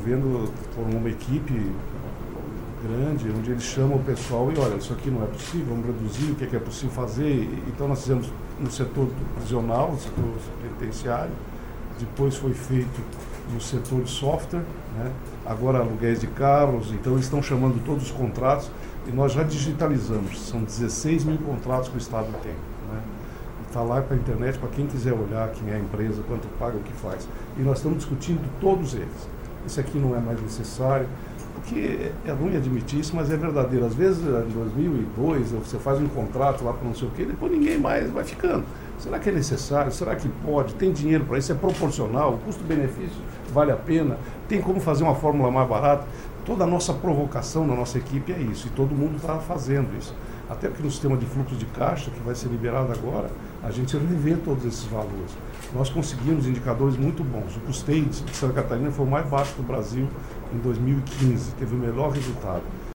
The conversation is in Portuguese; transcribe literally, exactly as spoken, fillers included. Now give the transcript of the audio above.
governo formou uma equipe grande, onde eles chamam o pessoal e olha, isso aqui não é possível, vamos reduzir, o que é, que é possível fazer. Então nós fizemos no setor prisional, no setor penitenciário, depois foi feito no setor de software, né? Agora aluguéis de carros, então eles estão chamando todos os contratos e nós já digitalizamos, são dezesseis mil contratos que o Estado tem, né? Está lá para a internet, para quem quiser olhar quem é a empresa, quanto paga, o que faz. E nós estamos discutindo todos eles. Esse aqui não é mais necessário, porque é ruim admitir isso, mas é verdadeiro. Às vezes, em dois mil e dois, você faz um contrato lá para não sei o quê, depois ninguém mais vai ficando. Será que é necessário? Será que pode? Tem dinheiro para isso? É proporcional? O custo-benefício vale a pena? Tem como fazer uma fórmula mais barata? Toda a nossa provocação na nossa equipe é isso, e todo mundo está fazendo isso. Até porque no sistema de fluxo de caixa, que vai ser liberado agora, a gente revê todos esses valores. Nós conseguimos indicadores muito bons. O custeio de Santa Catarina foi o mais baixo do Brasil em dois mil e quinze, teve o melhor resultado.